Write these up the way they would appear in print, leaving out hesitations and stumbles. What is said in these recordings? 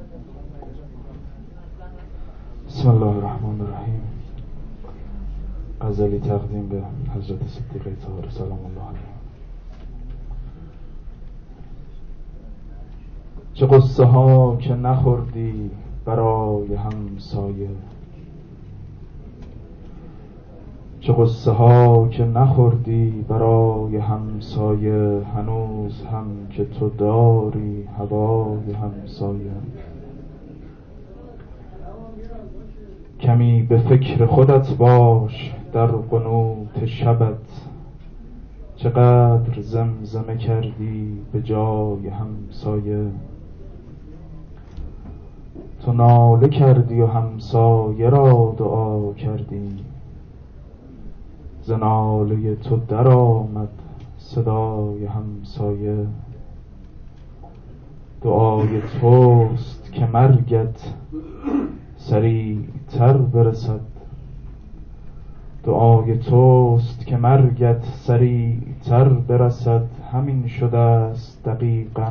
بسم الله الرحمن الرحیم. غزلی تقدیم به حضرت صدیقه طاهره سلام الله علیه. چه قصه ها که نخوردی برای همسایه، چه قصه ها که نخوردی برای همسایه، هنوز هم که تو داری هوای همسایه. کمی به فکر خودت باش در قنوت شبت، چقدر زمزمه کردی به جای همسایه. تو ناله کردی و همسایه را دعا کردی، ز ناله تو در آمد صدای همسایه. دعای توست که مرگت سریعتر برسد، دعای توست که مرگت سریعتر برسد. همین شده است دقیقاً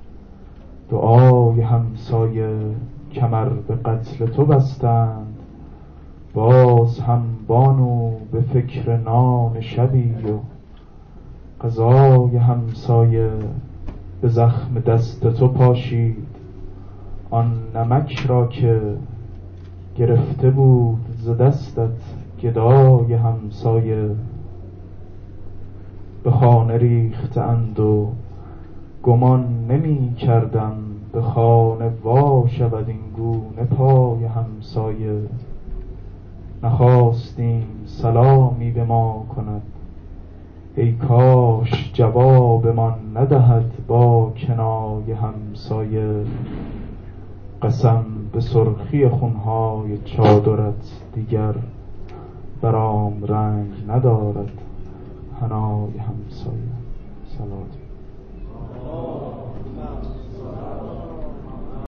دعای همسایه. کمر به قتل تو بستند باز هم بانو به فکر نان شبی، و غذای همسایه به زخم دست تو پاشید آن نمک را که گرفته بود ز دستت گدای همسایه. به خانه ریختند و گمان نمی کردم به خانه وا شود این گونه پای همسایه. نخواستیم سلامی به ما کند، ای کاش جوابمان ندهد با کنای همسایه. قسم به سرخی خونهای چادرت دیگر برام رنگ ندارد حنای همسایه. صلوات